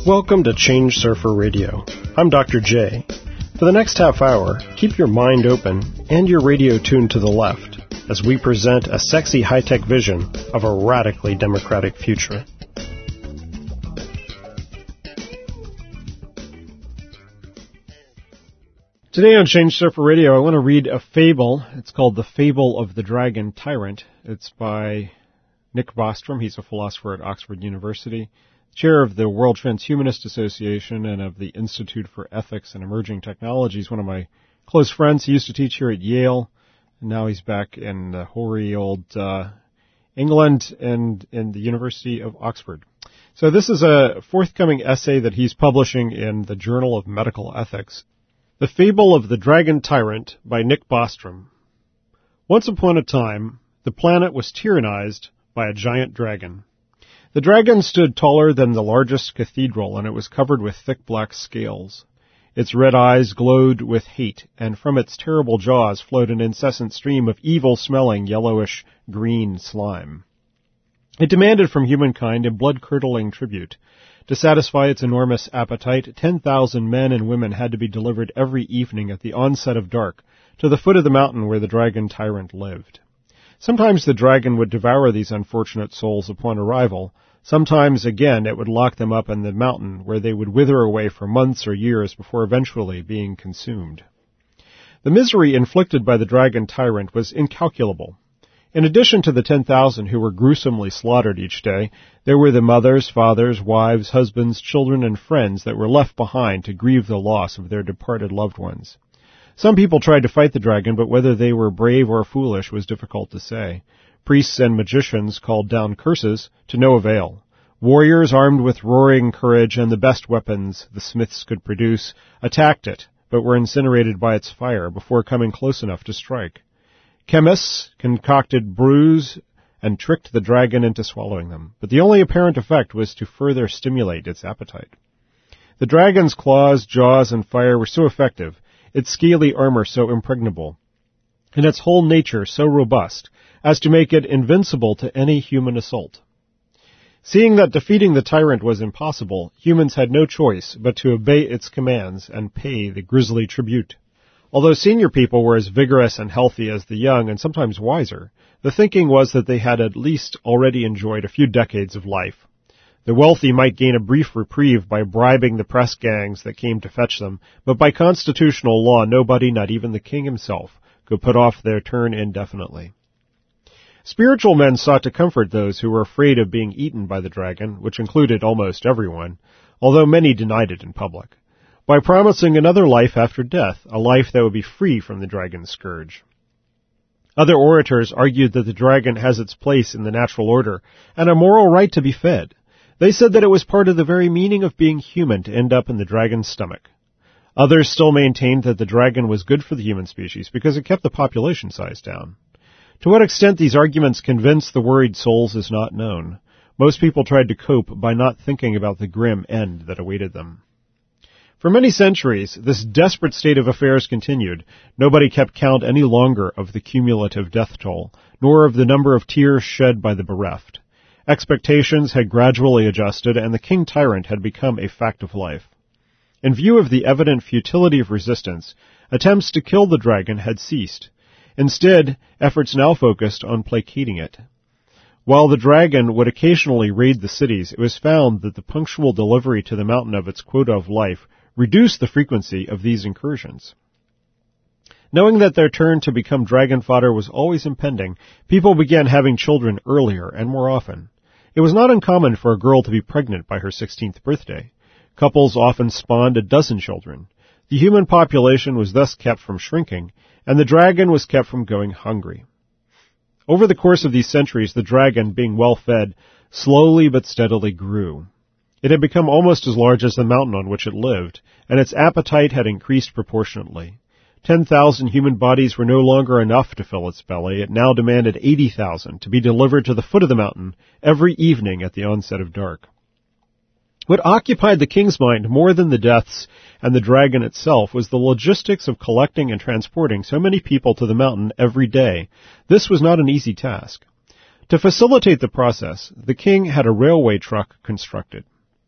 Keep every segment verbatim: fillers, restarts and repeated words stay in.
Welcome to Change Surfer Radio. I'm Doctor J. For the next half hour, keep your mind open and your radio tuned to the left as we present a sexy high-tech vision of a radically democratic future. Today on Change Surfer Radio, I want to read a fable. It's called The Fable of the Dragon Tyrant. It's by Nick Bostrom. He's a philosopher at Oxford University, chair of the World Transhumanist Association and of the Institute for Ethics and Emerging Technologies, one of my close friends. He used to teach here at Yale, and now he's back in the hoary old uh, England and in the University of Oxford. So this is a forthcoming essay that he's publishing in the Journal of Medical Ethics. The Fable of the Dragon Tyrant by Nick Bostrom. Once upon a time, the planet was tyrannized by a giant dragon. The dragon stood taller than the largest cathedral, and it was covered with thick black scales. Its red eyes glowed with hate, and from its terrible jaws flowed an incessant stream of evil-smelling yellowish green slime. It demanded from humankind a blood-curdling tribute. To satisfy its enormous appetite, ten thousand men and women had to be delivered every evening at the onset of dark to the foot of the mountain where the dragon tyrant lived. Sometimes the dragon would devour these unfortunate souls upon arrival. Sometimes, again, it would lock them up in the mountain, where they would wither away for months or years before eventually being consumed. The misery inflicted by the dragon tyrant was incalculable. In addition to the ten thousand who were gruesomely slaughtered each day, there were the mothers, fathers, wives, husbands, children, and friends that were left behind to grieve the loss of their departed loved ones. Some people tried to fight the dragon, but whether they were brave or foolish was difficult to say. Priests and magicians called down curses to no avail. Warriors armed with roaring courage and the best weapons the smiths could produce attacked it, but were incinerated by its fire before coming close enough to strike. Chemists concocted brews and tricked the dragon into swallowing them, but the only apparent effect was to further stimulate its appetite. The dragon's claws, jaws, and fire were so effective, its scaly armor so impregnable, and its whole nature so robust, as to make it invincible to any human assault. Seeing that defeating the tyrant was impossible, humans had no choice but to obey its commands and pay the grisly tribute. Although senior people were as vigorous and healthy as the young, and sometimes wiser, the thinking was that they had at least already enjoyed a few decades of life. The wealthy might gain a brief reprieve by bribing the press gangs that came to fetch them, but by constitutional law nobody, not even the king himself, could put off their turn indefinitely. Spiritual men sought to comfort those who were afraid of being eaten by the dragon, which included almost everyone, although many denied it in public, by promising another life after death, a life that would be free from the dragon's scourge. Other orators argued that the dragon has its place in the natural order and a moral right to be fed. They said that it was part of the very meaning of being human to end up in the dragon's stomach. Others still maintained that the dragon was good for the human species because it kept the population size down. To what extent these arguments convinced the worried souls is not known. Most people tried to cope by not thinking about the grim end that awaited them. For many centuries, this desperate state of affairs continued. Nobody kept count any longer of the cumulative death toll, nor of the number of tears shed by the bereft. Expectations had gradually adjusted, and the king tyrant had become a fact of life. In view of the evident futility of resistance, attempts to kill the dragon had ceased. Instead, efforts now focused on placating it. While the dragon would occasionally raid the cities, it was found that the punctual delivery to the mountain of its quota of life reduced the frequency of these incursions. Knowing that their turn to become dragon fodder was always impending, people began having children earlier and more often. It was not uncommon for a girl to be pregnant by her sixteenth birthday. Couples often spawned a dozen children. The human population was thus kept from shrinking, and the dragon was kept from going hungry. Over the course of these centuries, the dragon, being well fed, slowly but steadily grew. It had become almost as large as the mountain on which it lived, and its appetite had increased proportionately. Ten thousand human bodies were no longer enough to fill its belly. It now demanded eighty thousand to be delivered to the foot of the mountain every evening at the onset of dark. What occupied the king's mind more than the deaths and the dragon itself was the logistics of collecting and transporting so many people to the mountain every day. This was not an easy task. To facilitate the process, the king had a railway truck constructed.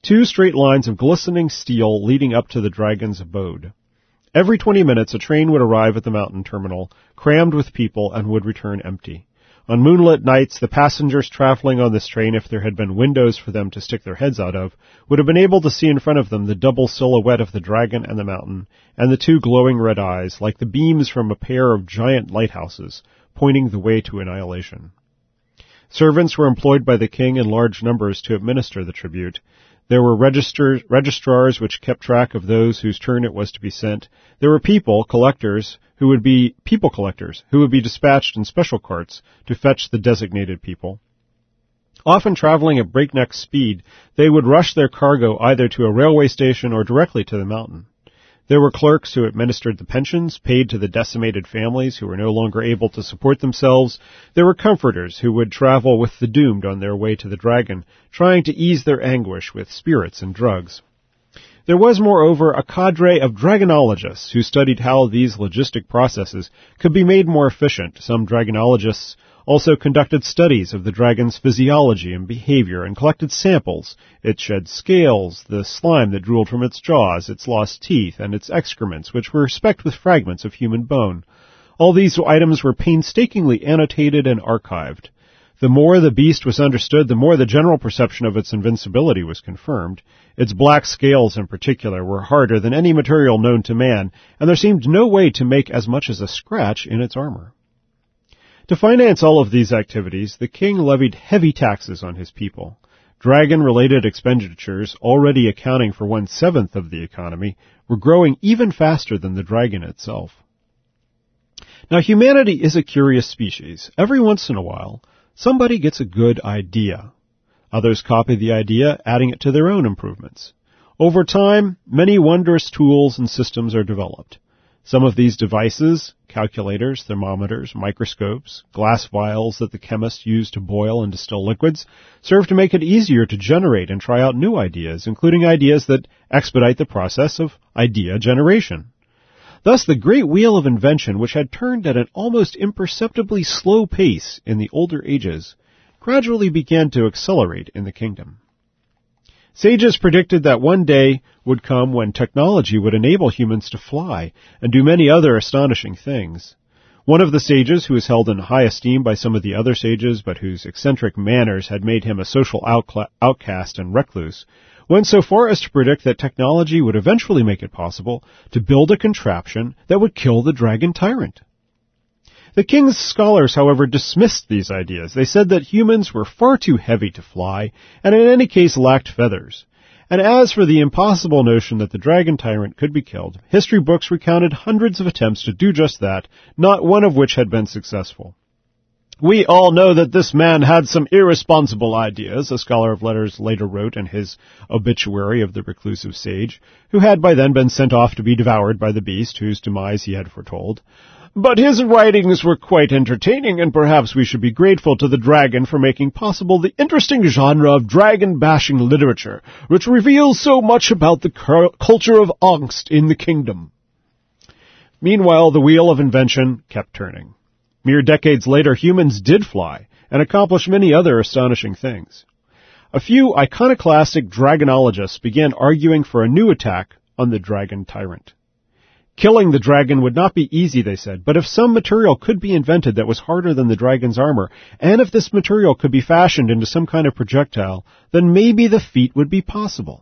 two straight lines of glistening steel leading up to the dragon's abode. Every twenty minutes, a train would arrive at the mountain terminal, crammed with people, and would return empty. On moonlit nights, the passengers traveling on this train, if there had been windows for them to stick their heads out of, would have been able to see in front of them the double silhouette of the dragon and the mountain, and the two glowing red eyes, like the beams from a pair of giant lighthouses, pointing the way to annihilation. Servants were employed by the king in large numbers to administer the tribute. There were register, registrars which kept track of those whose turn it was to be sent. There were people, collectors, who would be people collectors, who would be dispatched in special carts to fetch the designated people. Often traveling at breakneck speed, they would rush their cargo either to a railway station or directly to the mountain. There were clerks who administered the pensions paid to the decimated families who were no longer able to support themselves. There were comforters who would travel with the doomed on their way to the dragon, trying to ease their anguish with spirits and drugs. There was, moreover, a cadre of dragonologists who studied how these logistic processes could be made more efficient. Some dragonologists also conducted studies of the dragon's physiology and behavior and collected samples. It shed scales, the slime that drooled from its jaws, its lost teeth, and its excrements, which were specked with fragments of human bone. All these items were painstakingly annotated and archived. The more the beast was understood, the more the general perception of its invincibility was confirmed. Its black scales, in particular, were harder than any material known to man, and there seemed no way to make as much as a scratch in its armor. To finance all of these activities, the king levied heavy taxes on his people. Dragon-related expenditures, already accounting for one-seventh of the economy, were growing even faster than the dragon itself. Now, humanity is a curious species. Every once in a while, somebody gets a good idea. Others copy the idea, adding it to their own improvements. Over time, many wondrous tools and systems are developed. Some of these devices, calculators, thermometers, microscopes, glass vials that the chemists use to boil and distill liquids, serve to make it easier to generate and try out new ideas, including ideas that expedite the process of idea generation. Thus, the great wheel of invention, which had turned at an almost imperceptibly slow pace in the older ages, gradually began to accelerate in the kingdom. Sages predicted that one day would come when technology would enable humans to fly and do many other astonishing things. One of the sages, who was held in high esteem by some of the other sages, but whose eccentric manners had made him a social outcla- outcast and recluse, went so far as to predict that technology would eventually make it possible to build a contraption that would kill the dragon tyrant. The king's scholars, however, dismissed these ideas. They said that humans were far too heavy to fly, and in any case lacked feathers. And as for the impossible notion that the dragon tyrant could be killed, history books recounted hundreds of attempts to do just that, not one of which had been successful. We all know that this man had some irresponsible ideas, a scholar of letters later wrote in his obituary of the reclusive sage, who had by then been sent off to be devoured by the beast, whose demise he had foretold. But his writings were quite entertaining, and perhaps we should be grateful to the dragon for making possible the interesting genre of dragon-bashing literature, which reveals so much about the cu- culture of angst in the kingdom. Meanwhile, the wheel of invention kept turning. Mere decades later, humans did fly, and accomplish many other astonishing things. A few iconoclastic dragonologists began arguing for a new attack on the dragon tyrant. Killing the dragon would not be easy, they said, but if some material could be invented that was harder than the dragon's armor, and if this material could be fashioned into some kind of projectile, then maybe the feat would be possible.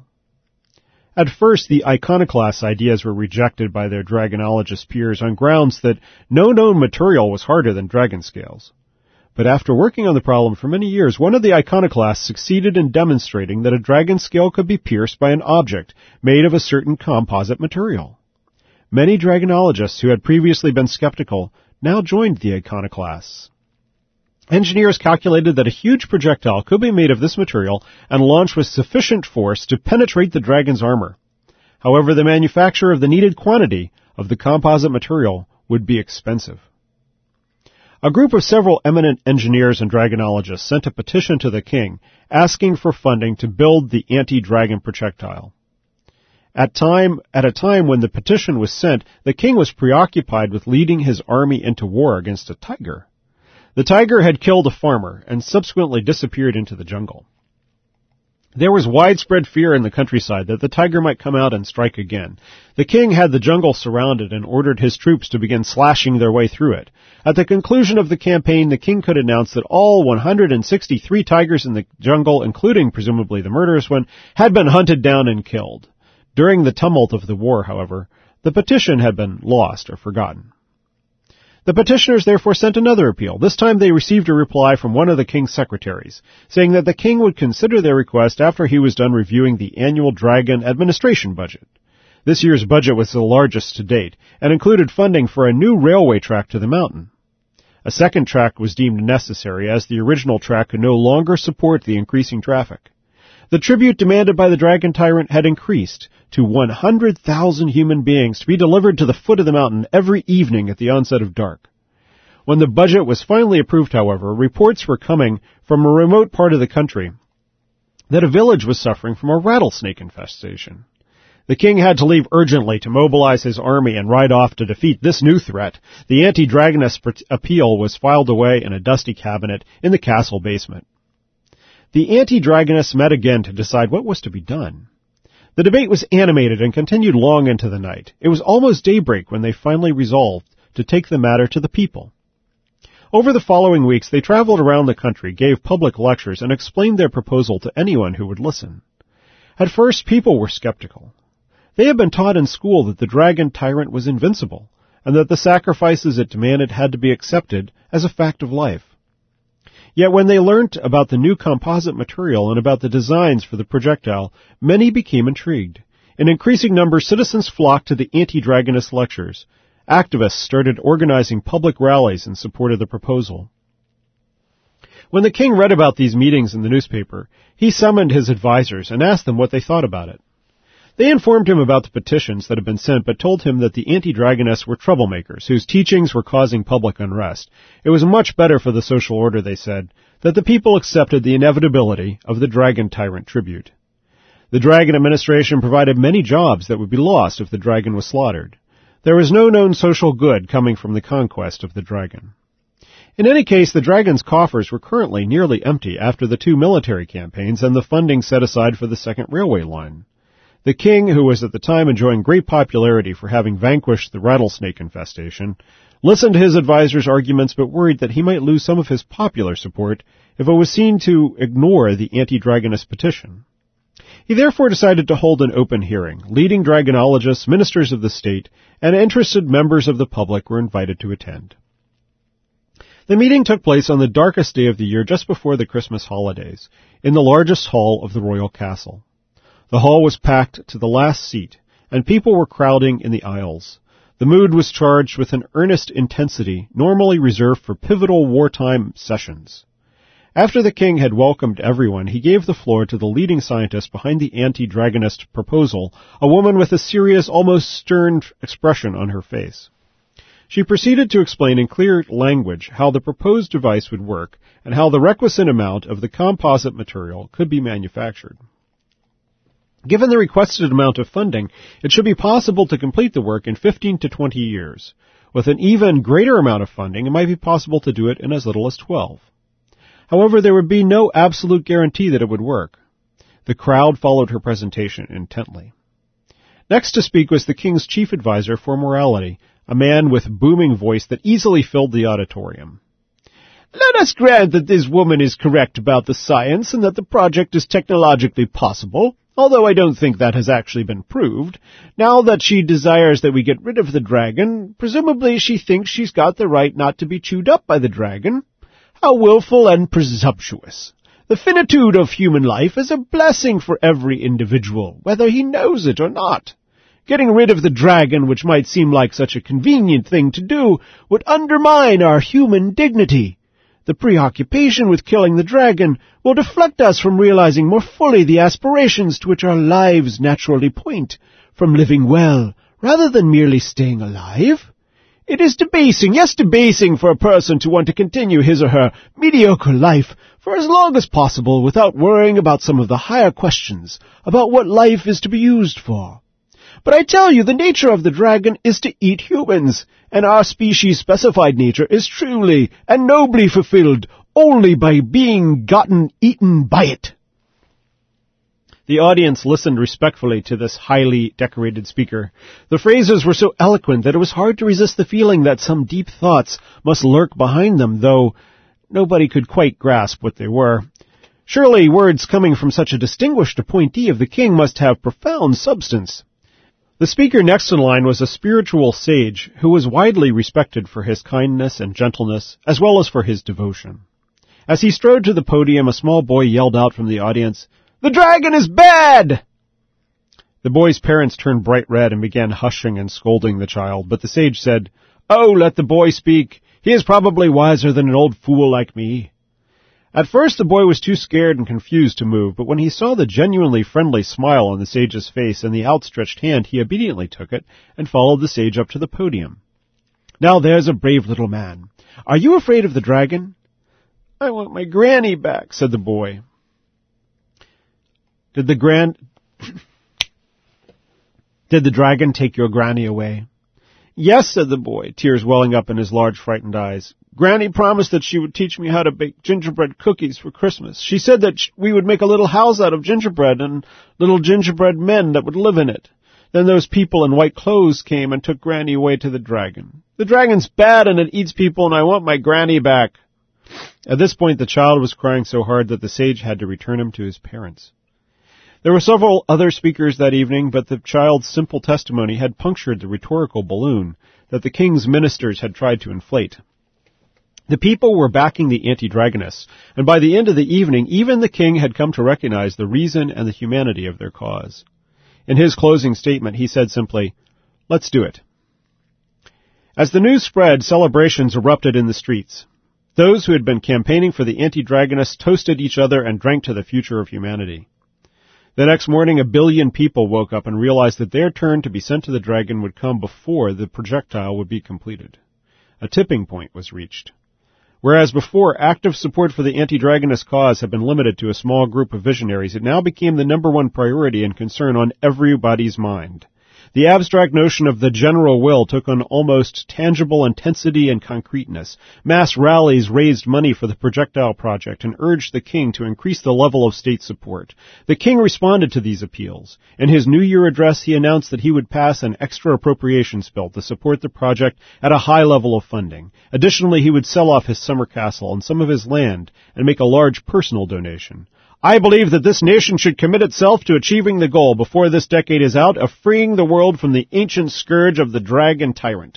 At first, the iconoclast ideas were rejected by their dragonologist peers on grounds that no known material was harder than dragon scales. But after working on the problem for many years, one of the iconoclasts succeeded in demonstrating that a dragon scale could be pierced by an object made of a certain composite material. Many dragonologists who had previously been skeptical now joined the iconoclasts. Engineers calculated that a huge projectile could be made of this material and launched with sufficient force to penetrate the dragon's armor. However, the manufacture of the needed quantity of the composite material would be expensive. A group of several eminent engineers and dragonologists sent a petition to the king asking for funding to build the anti-dragon projectile. At time, at a time when the petition was sent, the king was preoccupied with leading his army into war against a tiger. The tiger had killed a farmer and subsequently disappeared into the jungle. There was widespread fear in the countryside that the tiger might come out and strike again. The king had the jungle surrounded and ordered his troops to begin slashing their way through it. At the conclusion of the campaign, the king could announce that all one hundred sixty-three tigers in the jungle, including presumably the murderous one, had been hunted down and killed. During the tumult of the war, however, the petition had been lost or forgotten. The petitioners therefore sent another appeal. This time they received a reply from one of the king's secretaries, saying that the king would consider their request after he was done reviewing the annual dragon administration budget. This year's budget was the largest to date, and included funding for a new railway track to the mountain. A second track was deemed necessary, as the original track could no longer support the increasing traffic. The tribute demanded by the dragon tyrant had increased to one hundred thousand human beings to be delivered to the foot of the mountain every evening at the onset of dark. When the budget was finally approved, however, reports were coming from a remote part of the country that a village was suffering from a rattlesnake infestation. The king had to leave urgently to mobilize his army and ride off to defeat this new threat. The anti-dragoness appeal was filed away in a dusty cabinet in the castle basement. The anti-dragonists met again to decide what was to be done. The debate was animated and continued long into the night. It was almost daybreak when they finally resolved to take the matter to the people. Over the following weeks, they traveled around the country, gave public lectures, and explained their proposal to anyone who would listen. At first, people were skeptical. They had been taught in school that the dragon tyrant was invincible, and that the sacrifices it demanded had to be accepted as a fact of life. Yet when they learnt about the new composite material and about the designs for the projectile, many became intrigued. In increasing numbers, citizens flocked to the anti-dragonist lectures. Activists started organizing public rallies in support of the proposal. When the king read about these meetings in the newspaper, he summoned his advisers and asked them what they thought about it. They informed him about the petitions that had been sent, but told him that the anti-dragonists were troublemakers, whose teachings were causing public unrest. It was much better for the social order, they said, that the people accepted the inevitability of the dragon tyrant tribute. The dragon administration provided many jobs that would be lost if the dragon was slaughtered. There was no known social good coming from the conquest of the dragon. In any case, the dragon's coffers were currently nearly empty after the two military campaigns and the funding set aside for the second railway line. The king, who was at the time enjoying great popularity for having vanquished the rattlesnake infestation, listened to his advisers' arguments but worried that he might lose some of his popular support if it was seen to ignore the anti-dragonist petition. He therefore decided to hold an open hearing. Leading dragonologists, ministers of the state, and interested members of the public were invited to attend. The meeting took place on the darkest day of the year just before the Christmas holidays, in the largest hall of the royal castle. The hall was packed to the last seat, and people were crowding in the aisles. The mood was charged with an earnest intensity normally reserved for pivotal wartime sessions. After the king had welcomed everyone, he gave the floor to the leading scientist behind the anti-dragonist proposal, a woman with a serious, almost stern expression on her face. She proceeded to explain in clear language how the proposed device would work and how the requisite amount of the composite material could be manufactured. Given the requested amount of funding, it should be possible to complete the work in fifteen to twenty years. With an even greater amount of funding, it might be possible to do it in as little as twelve. However, there would be no absolute guarantee that it would work. The crowd followed her presentation intently. Next to speak was the king's chief advisor for morality, a man with a booming voice that easily filled the auditorium. Let us grant that this woman is correct about the science and that the project is technologically possible, although I don't think that has actually been proved. Now that she desires that we get rid of the dragon, presumably she thinks she's got the right not to be chewed up by the dragon. How willful and presumptuous. The finitude of human life is a blessing for every individual, whether he knows it or not. Getting rid of the dragon, which might seem like such a convenient thing to do, would undermine our human dignity. The preoccupation with killing the dragon will deflect us from realizing more fully the aspirations to which our lives naturally point, from living well rather than merely staying alive. It is debasing, yes, debasing for a person to want to continue his or her mediocre life for as long as possible without worrying about some of the higher questions about what life is to be used for. But I tell you, the nature of the dragon is to eat humans, and our species-specified nature is truly and nobly fulfilled only by being gotten eaten by it. The audience listened respectfully to this highly decorated speaker. The phrases were so eloquent that it was hard to resist the feeling that some deep thoughts must lurk behind them, though nobody could quite grasp what they were. Surely words coming from such a distinguished appointee of the king must have profound substance. The speaker next in line was a spiritual sage who was widely respected for his kindness and gentleness, as well as for his devotion. As he strode to the podium, a small boy yelled out from the audience, "The dragon is bad!" The boy's parents turned bright red and began hushing and scolding the child, but the sage said, "Oh, let the boy speak. He is probably wiser than an old fool like me." At first the boy was too scared and confused to move, but when he saw the genuinely friendly smile on the sage's face and the outstretched hand, he obediently took it and followed the sage up to the podium. "Now there's a brave little man. Are you afraid of the dragon?" "I want my granny back," said the boy. Did the grand... Did the dragon take your granny away?" "Yes," said the boy, tears welling up in his large frightened eyes. "Granny promised that she would teach me how to bake gingerbread cookies for Christmas. She said that we would make a little house out of gingerbread and little gingerbread men that would live in it. Then those people in white clothes came and took Granny away to the dragon. The dragon's bad and it eats people and I want my granny back." At this point the child was crying so hard that the sage had to return him to his parents. There were several other speakers that evening, but the child's simple testimony had punctured the rhetorical balloon that the king's ministers had tried to inflate. The people were backing the anti-dragonists, and by the end of the evening, even the king had come to recognize the reason and the humanity of their cause. In his closing statement, he said simply, "Let's do it." As the news spread, celebrations erupted in the streets. Those who had been campaigning for the anti-dragonists toasted each other and drank to the future of humanity. The next morning, a billion people woke up and realized that their turn to be sent to the dragon would come before the projectile would be completed. A tipping point was reached. Whereas before, active support for the anti-dragonist cause had been limited to a small group of visionaries, it now became the number one priority and concern on everybody's mind. The abstract notion of the general will took on almost tangible intensity and concreteness. Mass rallies raised money for the projectile project and urged the king to increase the level of state support. The king responded to these appeals. In his New Year address, he announced that he would pass an extra appropriations bill to support the project at a high level of funding. Additionally, he would sell off his summer castle and some of his land and make a large personal donation. "I believe that this nation should commit itself to achieving the goal before this decade is out of freeing the world from the ancient scourge of the dragon tyrant."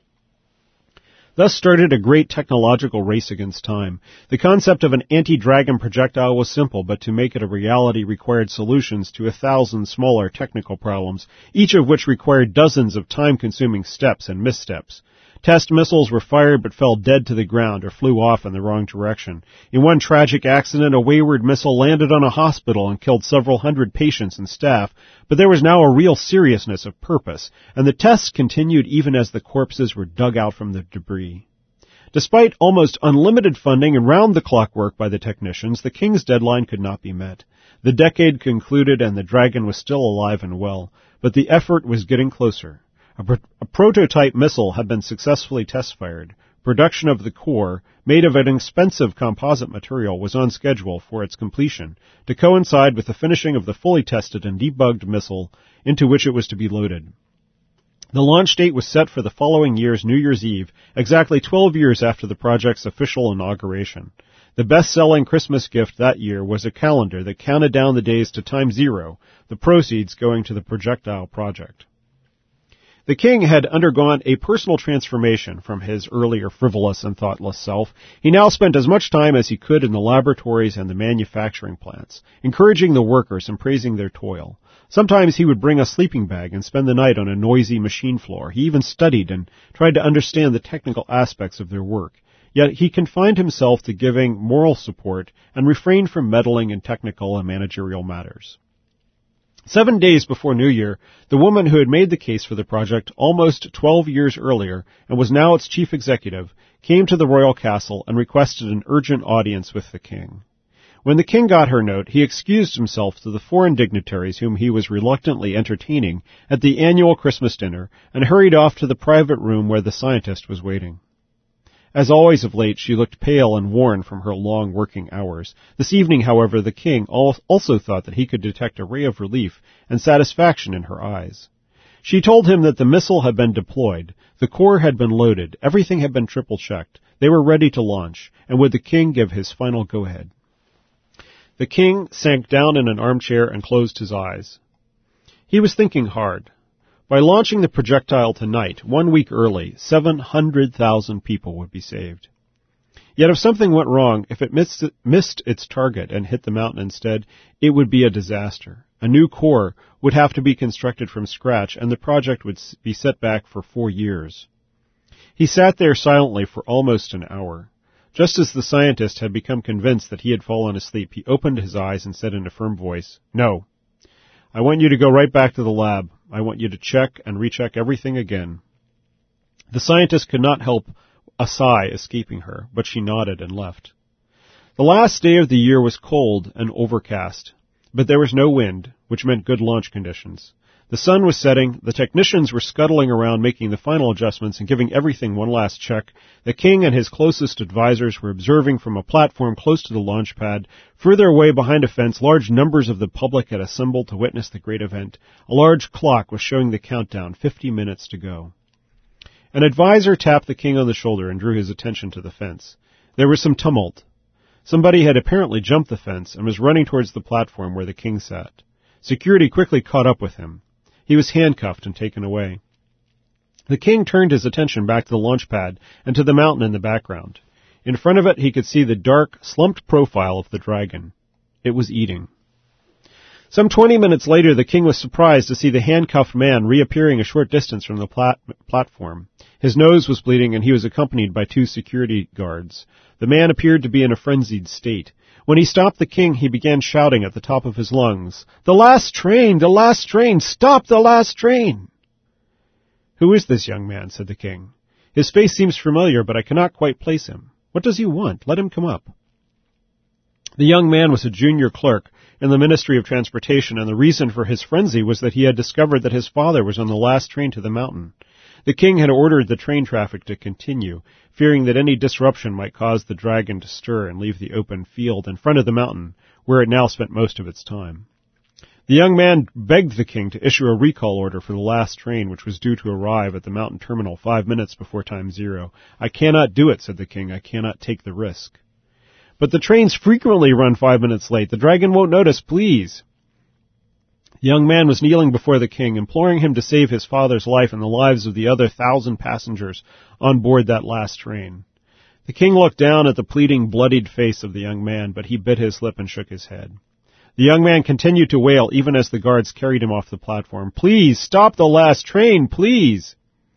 Thus started a great technological race against time. The concept of an anti-dragon projectile was simple, but to make it a reality required solutions to a thousand smaller technical problems, each of which required dozens of time-consuming steps and missteps. Test missiles were fired but fell dead to the ground or flew off in the wrong direction. In one tragic accident, a wayward missile landed on a hospital and killed several hundred patients and staff, but there was now a real seriousness of purpose, and the tests continued even as the corpses were dug out from the debris. Despite almost unlimited funding and round-the-clock work by the technicians, the king's deadline could not be met. The decade concluded and the dragon was still alive and well, but the effort was getting closer. A, pro- a prototype missile had been successfully test-fired. Production of the core, made of an expensive composite material, was on schedule for its completion, to coincide with the finishing of the fully tested and debugged missile into which it was to be loaded. The launch date was set for the following year's New Year's Eve, exactly twelve years after the project's official inauguration. The best-selling Christmas gift that year was a calendar that counted down the days to time zero, the proceeds going to the projectile project. The king had undergone a personal transformation from his earlier frivolous and thoughtless self. He now spent as much time as he could in the laboratories and the manufacturing plants, encouraging the workers and praising their toil. Sometimes he would bring a sleeping bag and spend the night on a noisy machine floor. He even studied and tried to understand the technical aspects of their work. Yet he confined himself to giving moral support and refrained from meddling in technical and managerial matters. Seven days before New Year, the woman who had made the case for the project almost twelve years earlier and was now its chief executive came to the royal castle and requested an urgent audience with the king. When the king got her note, he excused himself to the foreign dignitaries whom he was reluctantly entertaining at the annual Christmas dinner and hurried off to the private room where the scientist was waiting. As always of late, she looked pale and worn from her long working hours. This evening, however, the king also thought that he could detect a ray of relief and satisfaction in her eyes. She told him that the missile had been deployed, the core had been loaded, everything had been triple-checked, they were ready to launch, and would the king give his final go-ahead. The king sank down in an armchair and closed his eyes. He was thinking hard. By launching the projectile tonight, one week early, seven hundred thousand people would be saved. Yet if something went wrong, if it missed, missed its target and hit the mountain instead, it would be a disaster. A new core would have to be constructed from scratch, and the project would be set back for four years. He sat there silently for almost an hour. Just as the scientist had become convinced that he had fallen asleep, he opened his eyes and said in a firm voice, "No. I want you to go right back to the lab. I want you to check and recheck everything again." The scientist could not help a sigh escaping her, but she nodded and left. The last day of the year was cold and overcast, but there was no wind, which meant good launch conditions. The sun was setting, the technicians were scuttling around making the final adjustments and giving everything one last check. The king and his closest advisors were observing from a platform close to the launch pad. Further away behind a fence, large numbers of the public had assembled to witness the great event. A large clock was showing the countdown, fifty minutes to go. An advisor tapped the king on the shoulder and drew his attention to the fence. There was some tumult. Somebody had apparently jumped the fence and was running towards the platform where the king sat. Security quickly caught up with him. He was handcuffed and taken away. The king turned his attention back to the launch pad and to the mountain in the background. In front of it, he could see the dark, slumped profile of the dragon. It was eating. Some twenty minutes later, the king was surprised to see the handcuffed man reappearing a short distance from the plat- platform. His nose was bleeding, and he was accompanied by two security guards. The man appeared to be in a frenzied state. When he stopped the king, he began shouting at the top of his lungs, "The last train! The last train! Stop the last train!" "Who is this young man?" said the king. "His face seems familiar, but I cannot quite place him. What does he want? Let him come up." The young man was a junior clerk in the Ministry of Transportation, and the reason for his frenzy was that he had discovered that his father was on the last train to the mountain. The king had ordered the train traffic to continue, fearing that any disruption might cause the dragon to stir and leave the open field in front of the mountain, where it now spent most of its time. The young man begged the king to issue a recall order for the last train, which was due to arrive at the mountain terminal five minutes before time zero. "I cannot do it," said the king. "I cannot take the risk." "But the trains frequently run five minutes late. The dragon won't notice, please." The young man was kneeling before the king, imploring him to save his father's life and the lives of the other thousand passengers on board that last train. The king looked down at the pleading, bloodied face of the young man, but he bit his lip and shook his head. The young man continued to wail even as the guards carried him off the platform. "Please, stop the last train, please!"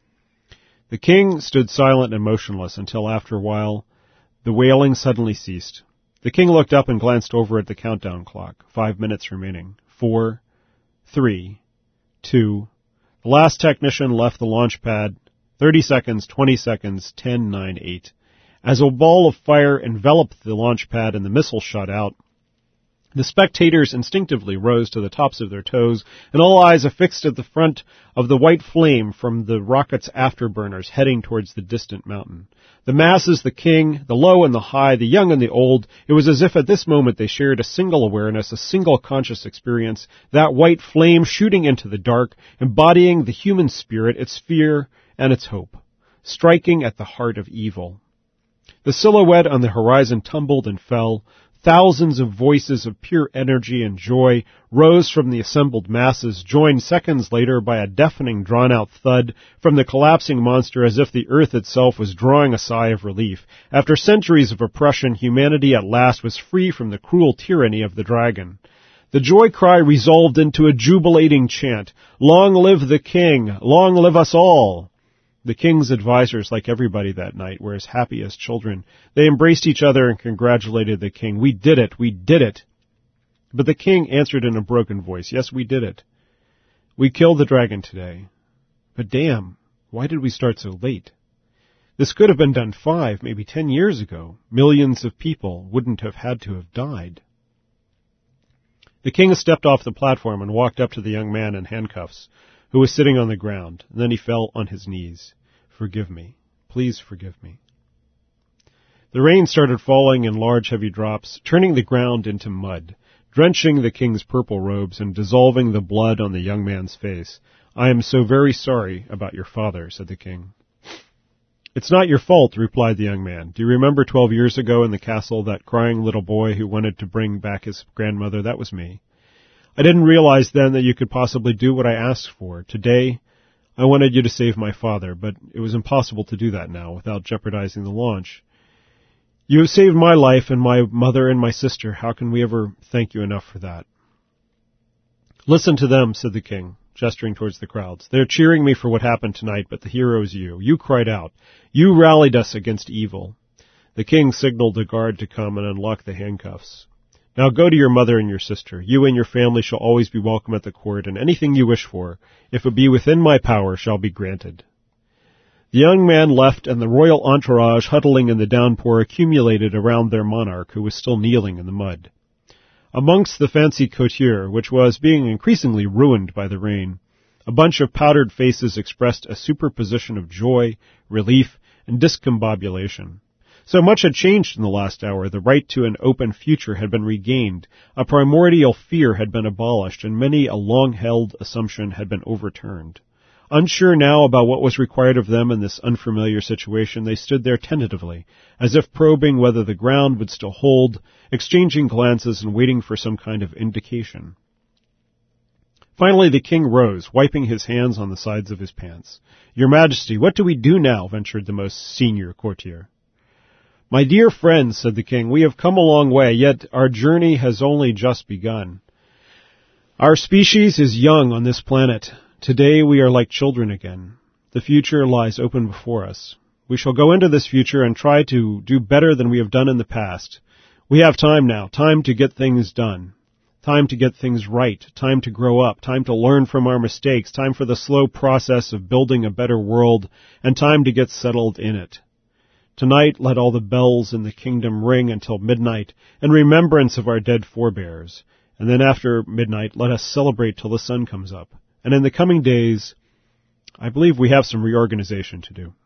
The king stood silent and motionless until after a while the wailing suddenly ceased. The king looked up and glanced over at the countdown clock. Five minutes remaining. Four, three, two. The last technician left the launch pad. Thirty seconds, twenty seconds, ten, nine, eight. As a ball of fire enveloped the launch pad and the missile shot out, the spectators instinctively rose to the tops of their toes, and all eyes affixed at the front of the white flame from the rocket's afterburners heading towards the distant mountain. The masses, the king, the low and the high, the young and the old, it was as if at this moment they shared a single awareness, a single conscious experience, that white flame shooting into the dark, embodying the human spirit, its fear and its hope, striking at the heart of evil. The silhouette on the horizon tumbled and fell. Thousands of voices of pure energy and joy rose from the assembled masses, joined seconds later by a deafening, drawn-out thud from the collapsing monster as if the earth itself was drawing a sigh of relief. After centuries of oppression, humanity at last was free from the cruel tyranny of the dragon. The joy cry resolved into a jubilating chant, "Long live the king! Long live us all!" The king's advisors, like everybody that night, were as happy as children. They embraced each other and congratulated the king. "We did it! We did it!" But the king answered in a broken voice, "Yes, we did it. We killed the dragon today. But damn, why did we start so late? This could have been done five, maybe ten years ago. Millions of people wouldn't have had to have died." The king stepped off the platform and walked up to the young man in handcuffs, who was sitting on the ground. And then he fell on his knees. "Forgive me. Please forgive me." The rain started falling in large, heavy drops, turning the ground into mud, drenching the king's purple robes and dissolving the blood on the young man's face. "I am so very sorry about your father," said the king. "It's not your fault," replied the young man. "Do you remember twelve years ago in the castle, that crying little boy who wanted to bring back his grandmother? That was me. I didn't realize then that you could possibly do what I asked for. Today, I wanted you to save my father, but it was impossible to do that now without jeopardizing the launch. You have saved my life and my mother and my sister. How can we ever thank you enough for that?" "Listen to them," said the king, gesturing towards the crowds. "They're cheering me for what happened tonight, but the hero is you. You cried out. You rallied us against evil." The king signaled a guard to come and unlock the handcuffs. "Now go to your mother and your sister. You and your family shall always be welcome at the court, and anything you wish for, if it be within my power, shall be granted." The young man left, and the royal entourage, huddling in the downpour, accumulated around their monarch, who was still kneeling in the mud. Amongst the fancy coiffure, which was being increasingly ruined by the rain, a bunch of powdered faces expressed a superposition of joy, relief, and discombobulation. So much had changed in the last hour. The right to an open future had been regained, a primordial fear had been abolished, and many a long-held assumption had been overturned. Unsure now about what was required of them in this unfamiliar situation, they stood there tentatively, as if probing whether the ground would still hold, exchanging glances and waiting for some kind of indication. Finally the king rose, wiping his hands on the sides of his pants. "Your Majesty, what do we do now?" ventured the most senior courtier. "My dear friends," said the king, "we have come a long way, yet our journey has only just begun. Our species is young on this planet. Today we are like children again. The future lies open before us. We shall go into this future and try to do better than we have done in the past. We have time now, time to get things done, time to get things right, time to grow up, time to learn from our mistakes, time for the slow process of building a better world, and time to get settled in it. Tonight let all the bells in the kingdom ring until midnight, in remembrance of our dead forebears, and then after midnight let us celebrate till the sun comes up. And in the coming days, I believe we have some reorganization to do."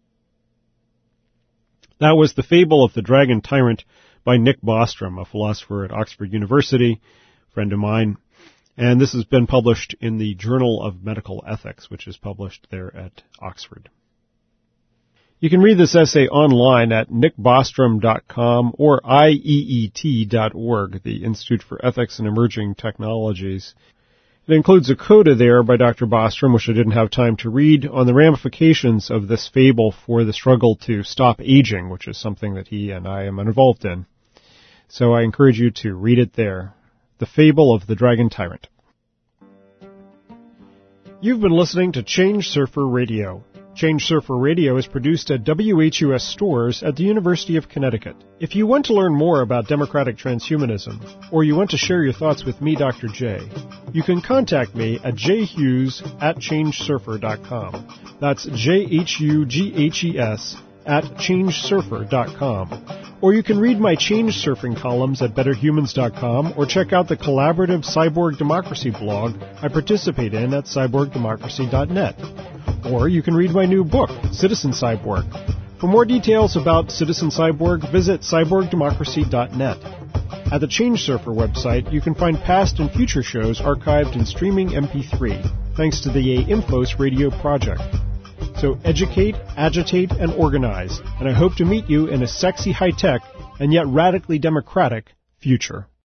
That was The Fable of the Dragon Tyrant by Nick Bostrom, a philosopher at Oxford University, friend of mine. And this has been published in the Journal of Medical Ethics, which is published there at Oxford. You can read this essay online at nick bostrom dot com or I E E T dot org, the Institute for Ethics and Emerging Technologies. It includes a coda there by Doctor Bostrom, which I didn't have time to read, on the ramifications of this fable for the struggle to stop aging, which is something that he and I am involved in. So I encourage you to read it there. The Fable of the Dragon Tyrant. You've been listening to Change Surfer Radio. Change Surfer Radio is produced at W H U S stores at the University of Connecticut. If you want to learn more about democratic transhumanism, or you want to share your thoughts with me, Doctor J, you can contact me at j hughes at change surfer dot com. That's J H U G H E S at change surfer dot com. Or you can read my Change Surfing columns at better humans dot com, or check out the collaborative Cyborg Democracy blog I participate in at cyborg democracy dot net. Or you can read my new book, Citizen Cyborg. For more details about Citizen Cyborg, visit cyborg democracy dot net. At the Change Surfer website, you can find past and future shows archived in streaming M P three, thanks to the A Infos radio project. So educate, agitate, and organize, and I hope to meet you in a sexy high-tech and yet radically democratic future.